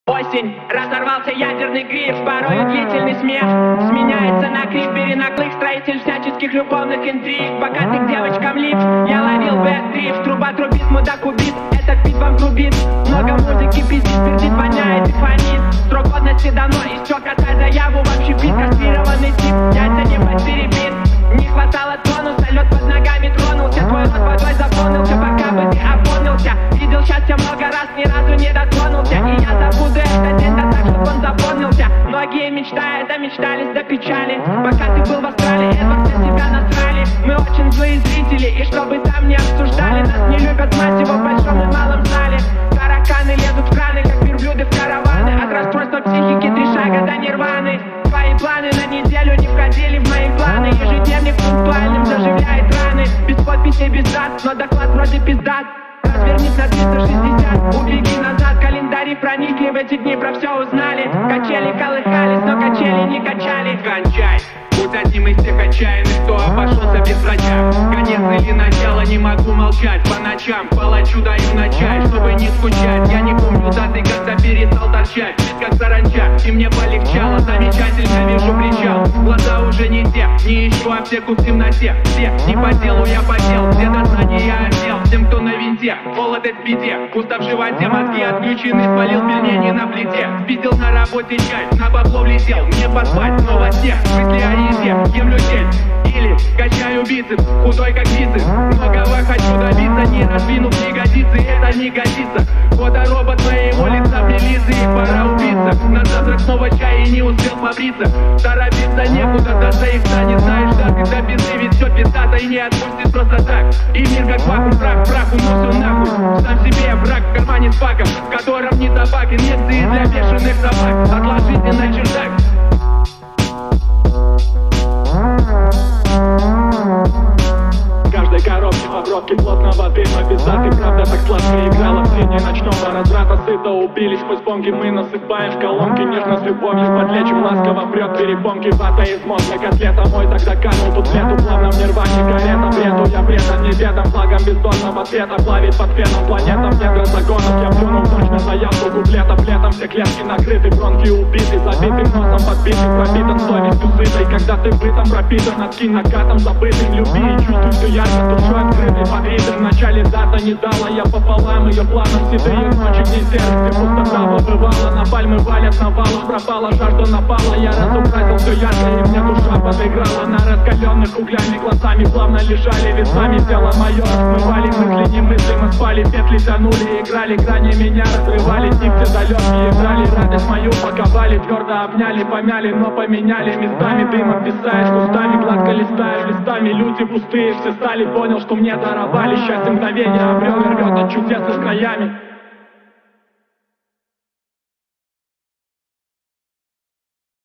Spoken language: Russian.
Осень, разорвался ядерный гриф, порой длительный смех сменяется на крик перенаклых строитель всяческих любовных интриг. Богатых девочкам лифт, я ловил бэт-дрифт. Труба трубит, мудак убит, этот бит вам трубит. Много музыки пиздит, пердит, воняет и фонит. Срок годности давно истек, отдай заяву. Вообще бит, кастрированный тип, яйца не потеребит. Не хватало тонуса, лед под ногами тронулся. Твой рот водой заполнился, пока бы ты опомнился. Видел счастье много раз, ни разу не дотронулся. И я забуду этот день, да так, чтоб он запомнился. Многие мечтают, да мечтались до печали. Пока ты был в Австралии, Эдвард на себя насрали. Мы очень злые зрители, и чтобы там не обсуждали. Нас не любят, мать его, в большом и малом зале. Тараканы лезут в краны, как верблюды в караваны. От расстройства психики 3 шага до нирваны. Твои планы на неделю не входили в мои планы. Ежедневник пунктуальным заживляет раны. Без подписей, без дат, но доклад вроде пиздат. Развернись на 360, убеги назад. Календари проникли, в эти дни про все узнали. Качели колыхались, но качели не качали. Кончай, будь одним из тех отчаянных, кто обошелся без врача. Конец или начало, не могу молчать. По ночам палачу даю на чай, чтобы не скучать. Я не помню даты, когда перестал торчать. Вид как саранча, и мне полегчало. Замечательно вижу причал, глаза уже не те. Не ищу аптеку в темноте. Все не по делу, я потел. Все до знания я отдел. Всем, кто на винте, молодость в беде. Пусто в животе, мозги отключены. Спалил пельмени на плите. Спиздил на работе чай, на бабло влетел. Мне поспать, но во сне мысли о еде. Ем людей или качаю бицепс, худой как бицепс. Многого хочу добиться, не раздвинув ягодицы. Это не годится. Фоторобот моего лица в милиции. Пора убиться. На завтрак снова чай и не успел побриться. Торопиться некуда, до сейфа не знаешь, да, когда пизды ведь все пиздато и не отпустит просто так. И мир как вакуум, прах, уносу нахуй. Сам себе враг в кармане с паком, в котором не табак, инъекции для бешеных собак. Отложите на чердак. Каждой коробке обродки плотного дыма. Без даты, правда так сладко играла в тени ночного разврата. Сыто убились мы с бомги, мы насыпаем в колонки. Нежно с любовью подлечим, ласково прет перепонки. Вата из мозга, котлета мой тогда канул тут лету. Плавно в нирване карета, бреду я предан неведом. Флагом бездонного цвета плавит под феном планетам. Недра законов я плюнул точно заявку куплетов. Летом все клетки накрыты, бронхи убиты. Забитым носом подбитый, пропитан совестью сытой. Когда ты бытом пропитан, откинь накатом забытым. Люби и чувствуй, что ярко душой открытой под ритм. В начале дата не дала я пополам ее планам. Седые ночи, где сердце пустота побывала. На пальмы валят навалом, пропала жажда напала. Я разукрасил все ярко, и мне душа подыграла. На раскаленных углями глазами плавно лежали весами. Тело мое смывали мысли, не мысли. Мы спали, петли тянули, играли. Грани меня разрывали, нигде далекие играли. Радость мою паковали, твердо обняли, помяли, но поменяли местами. Дымом писаешь кустами, гладко листаешь листами. Люди пустые все стали, понял, что мне даровали. Счастье мгновения обрел и рвет от чудес с краями.